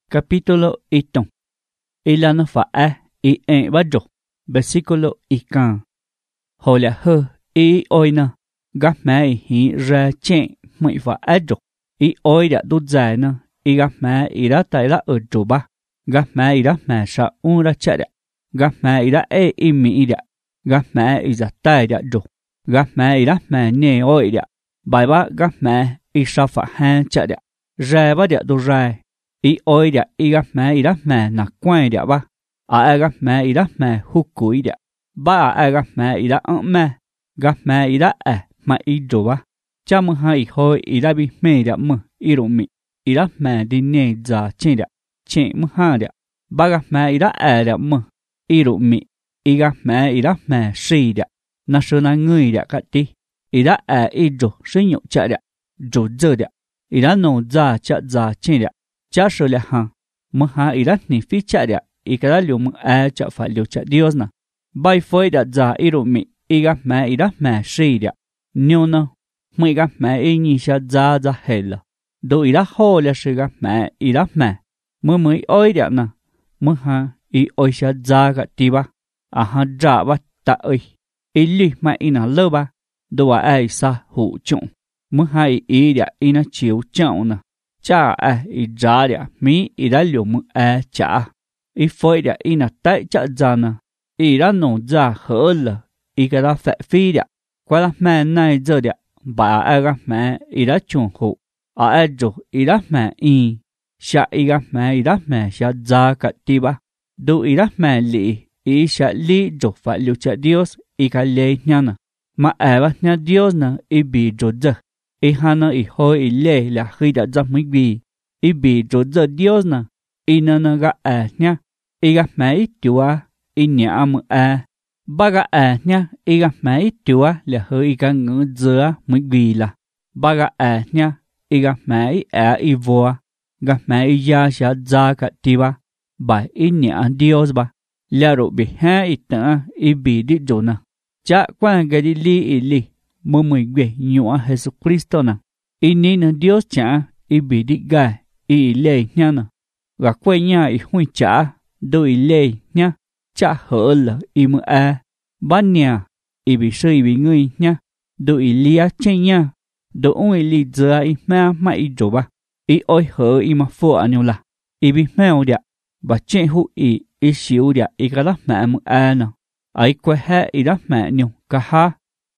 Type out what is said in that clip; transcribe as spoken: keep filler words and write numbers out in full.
capítulo iton. Ilano fa'a i en bajo, versículo ikan. Hola hơ i oina, gap mai hi ra chen mui fa'a jo. I oida du dài na, i gap mai i ra tai ra ở jo ba. Gap mai i ra mai sa un ra cha da. Gap mai i ra e i mi i da. Gap mai i za tai da jo. Gap mai i ra mai ne oi da. Bài ba gap mai i sa fa han cha da. Ra ba da du rai. I oi da i gap mai i ra mai na quay da ba. A gap mai i ra mai hu kui da. Ba a gap mai i ra ong mai. Gap mai i ra a ma i jo ba. Cha mơ hai hoi i ra bi me da mơ i ru mi. I ra mai di ne za chen da. Chen mơ ha da. Ba gap mai i ra a da mơ i ru mi. I gap mai i ra mai si da. Na sơ na người da ka ti. I ra a i jo sơ nhụ cha da. Jo zơ da. I ra no za cha za chen da. Cha sơ la ha. Mơ ha i ra ni fi cha da. I ka da liu mơ a cha fa liu cha Dios na. Bai foi da za i ru mi. I gap mai i ra mai si da. Nyo na. Mười gap mai i ni sha za za hela. Do i ra ho la sơ gap mai i ra mai. Mơ mới oi da na. Mơ ha i oi sha za ka ti ba. A ha ra ba ta ơi. I li mai i na lơ ba. Do a ai sa hụ chung. Mơ ha i i da i na chiếu chào na. Cha a i ra da mi i ra liu mơ a cha. I foi da i na tai cha za na. I ra no za hở lờ. I ka ra phẹ phi da. Qua la mai nai dơ da. Ba a gap mai i ra chung hụ. A a jo i ra mai i. Sha i gap mai i ra mai sha za ka ti ba. Do i ra mai li. I sha li jo fa liu cha Dios. I ka le nha na. Ma a ba nha Dios na i bi jo dơ. I ha na i hoi i le la khi da za mui bi. I bi jo dơ Dios na. I na na ga a nha. I gap mai i tua. I nya mu a. Ba ga a nha. I gap mai i tua la hơi i ka ngữ dơ mui bi la. Ba ga a nha. I gap mai i a i voa. Gap mai i ya sha za ka ti ba. Ba i nya Dios ba. La ro bi ha i ta i bi di jo na. Cha quan ga di li i li. Mơ mười gue nhua Jesus Cristo na. I ni na Dios cha i bi di ga i le nha na. Ga quay nha i hui cha do i le nha. Cha hở là i mơ a. Ba nhà i bi sơ i bi người nha. Do i lia chen nha. Do ong i li dơ i ma ma i jo ba. I oi hở i ma phô anyo la. I bi mèo dia. Ba chen hu i i siu dia i ka da ma mơ a na. Ai quay ha i da ma nyo ka ha.